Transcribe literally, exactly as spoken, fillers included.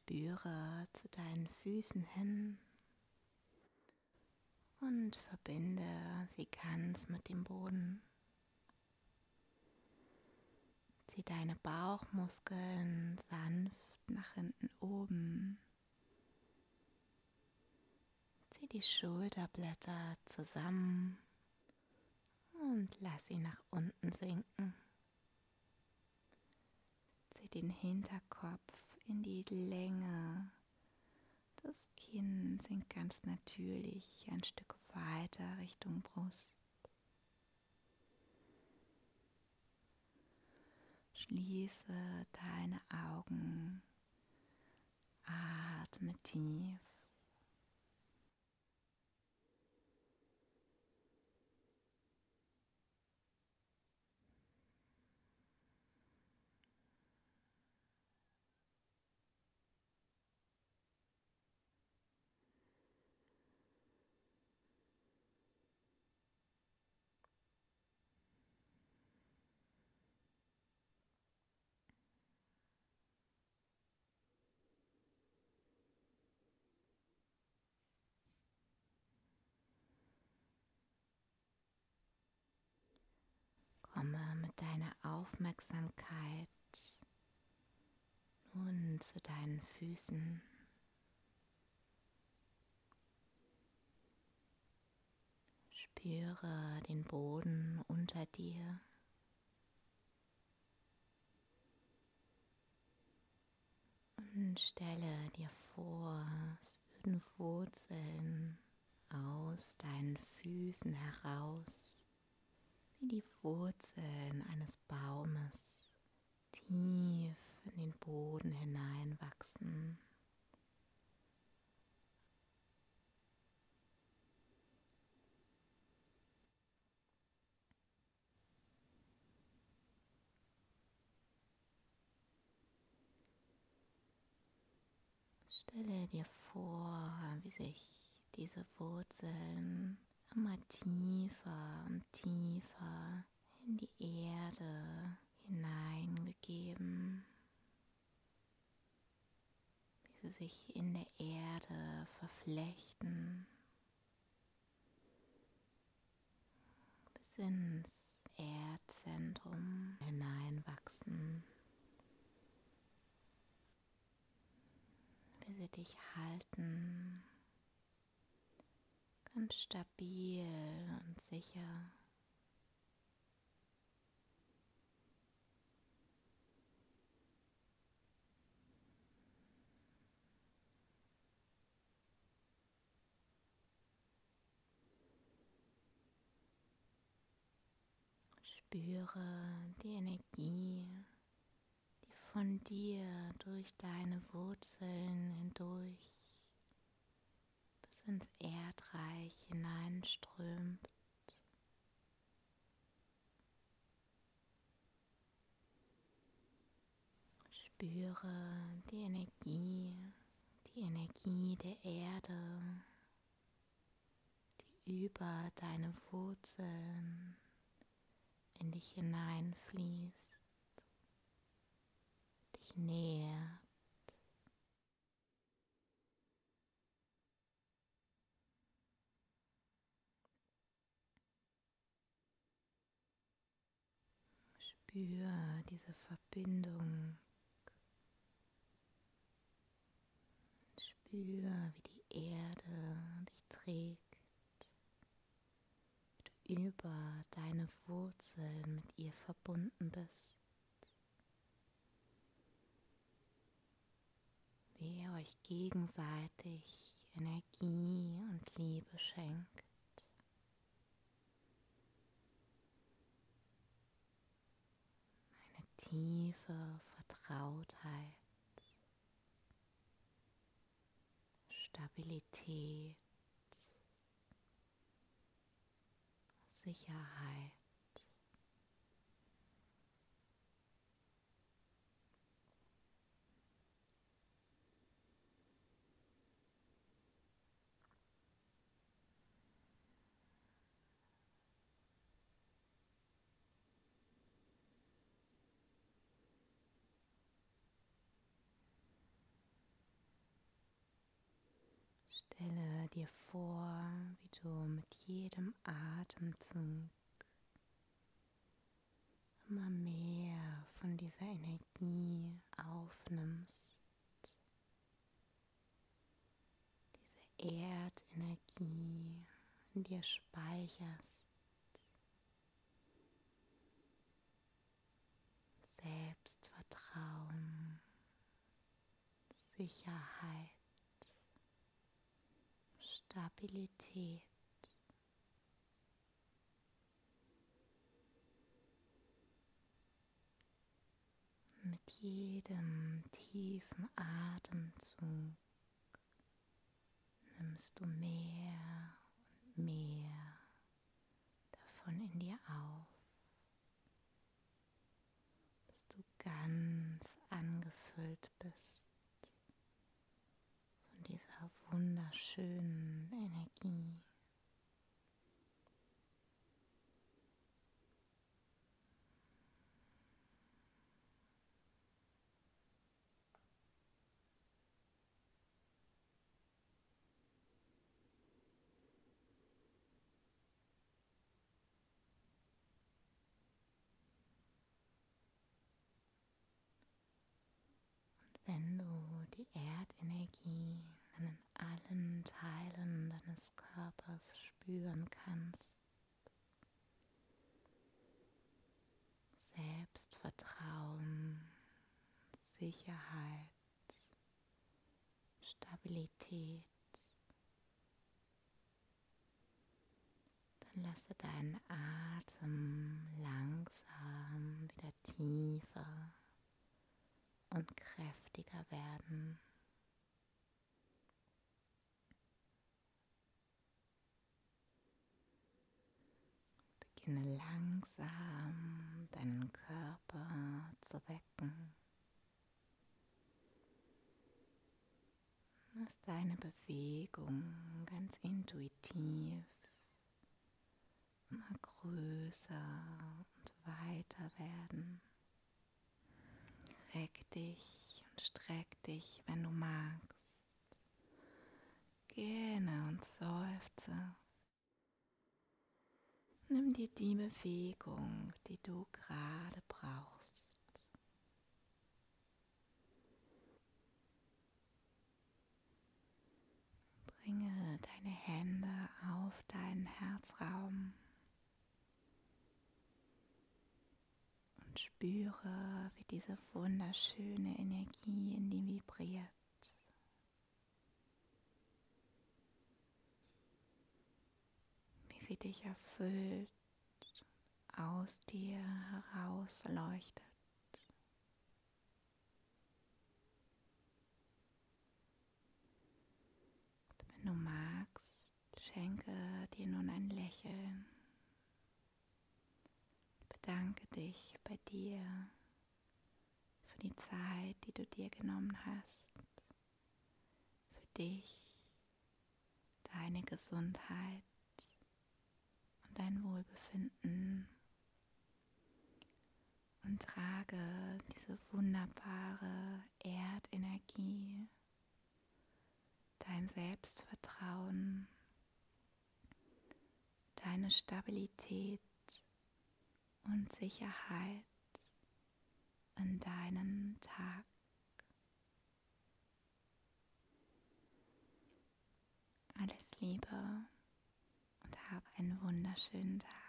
spüre zu deinen Füßen hin und verbinde sie ganz mit dem Boden. Zieh deine Bauchmuskeln sanft nach hinten oben. Zieh die Schulterblätter zusammen und lass sie nach unten sinken. Zieh den Hinterkopf in die Länge. Das Kinn sinkt ganz natürlich ein Stück weiter Richtung Brust. Schließe deine Augen. Atme tief. Komme mit deiner Aufmerksamkeit nun zu deinen Füßen. Spüre den Boden unter dir. Und stelle dir vor, es würden Wurzeln aus deinen Füßen heraus, wie die Wurzeln eines Baumes, tief in den Boden hineinwachsen. Stelle dir vor, wie sich diese Wurzeln immer tiefer und tiefer in die Erde hineingegeben, wie sie sich in der Erde verflechten, bis ins Erdzentrum hineinwachsen, wie sie dich halten, ganz stabil und sicher. Spüre die Energie, die von dir durch deine Wurzeln hindurch bis ins Erdreich hineinströmt. Spüre die Energie, die Energie der Erde, die über deine Wurzeln in dich hineinfließt, dich nährt. Spür diese Verbindung. Spür, wie die Erde dich trägt, wie du über deine Wurzeln mit ihr verbunden bist, wie ihr euch gegenseitig Energie und Liebe schenkt. Eine tiefe Vertrautheit, Stabilität, Sicherheit. Stelle dir vor, wie du mit jedem Atemzug immer mehr von dieser Energie aufnimmst, diese Erdenergie in dir speicherst, Selbstvertrauen, Sicherheit, Stabilität. Mit jedem tiefen Atemzug nimmst du mehr und mehr davon in dir auf, bis du ganz angefüllt bist von dieser wunderschönen Energie. Wenn du die Erdenergie in allen Teilen deines Körpers spüren kannst, Selbstvertrauen, Sicherheit, Stabilität, dann lasse deinen Atem langsam wieder tiefer und kräftiger werden. Beginne langsam deinen Körper zu wecken. Lass deine Bewegung ganz intuitiv immer größer und weiter werden. Reck dich und streck dich, wenn du magst. Gähne und seufze. Nimm dir die Bewegung, die du gerade brauchst. Bringe deine Hände auf deinen Herzraum und spüre, wie diese wunderschöne Energie in dir vibriert. Wie sie dich erfüllt, aus dir heraus leuchtet. Und wenn du magst, schenke dir nun ein Lächeln. Bedanke dich bei dir für die Zeit, die du dir genommen hast, für dich, deine Gesundheit und dein Wohlbefinden. Und trage diese wunderbare Erdenergie, dein Selbstvertrauen, deine Stabilität und Sicherheit in deinen Tag. Alles Liebe und hab einen wunderschönen Tag.